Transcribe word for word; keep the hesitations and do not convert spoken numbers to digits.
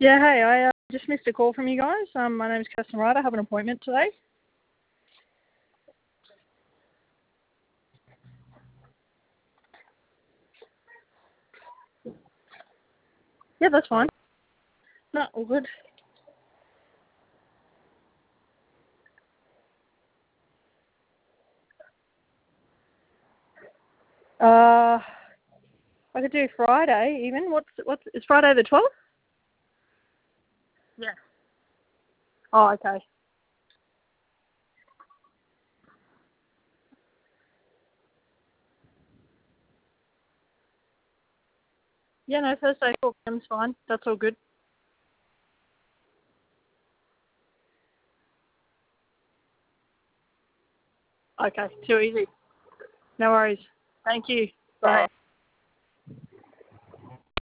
Yeah, hey, I uh, just missed a call from you guys. Um, my name's Kirsten Wright. I have an appointment today. Yeah, that's fine. No, all good. Uh, I could do Friday even. What's what's is Friday the twelfth? Yeah. Oh, okay. Yeah, no, Thursday four p m's fine. That's all good. Okay, too easy. No worries. Thank you. Bye.